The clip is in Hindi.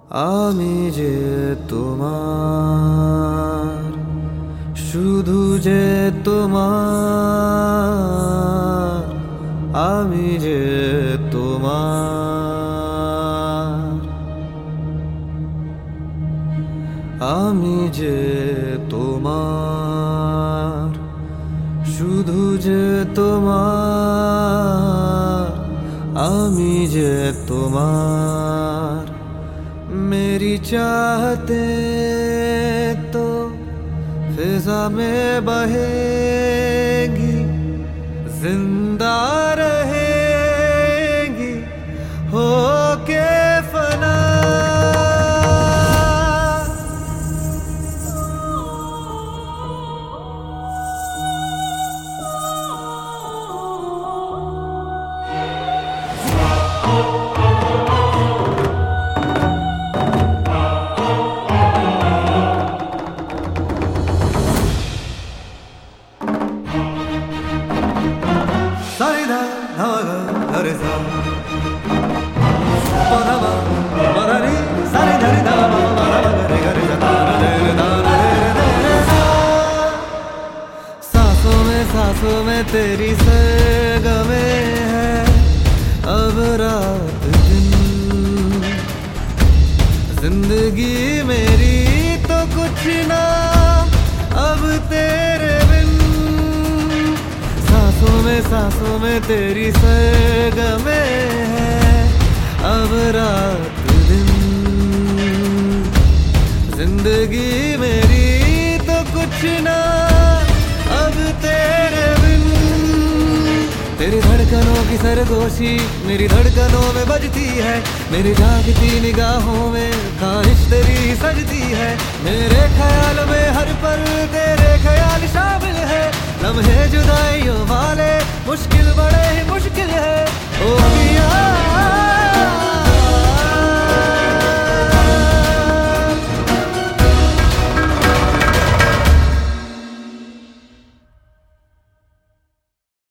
আমি যে তোমার, শুধু যে তোমার, আমি যে তোমার, আমি যে তোমার, শুধু যে তোমার, আমি যে তোমার। मेरी चाहते तो फिजा में बहेगी, जिंदा रहेगी होके फना। Sarida dhamaga harza padama madani sarida dhama madama re re jatana re re सांसों में तेरी सरगमे है अब रात दिन। जिंदगी मेरी तो कुछ ना अब तेरे बिन। सांसों में तेरी सरगमे है अब रात दिन। जिंदगी मेरी तो कुछ ना अब तेरे बिन। तेरी धड़कनों की सरगोशी मेरी धड़कनों में बजती है। मेरी जागती निगाहों में ख्वाहिश तेरी सजती है। मेरे ख्याल में हर पल तेरे ख्याल शामिल है। लम्हे जुदाइयों वाले मुश्किल बड़े ही मुश्किल है।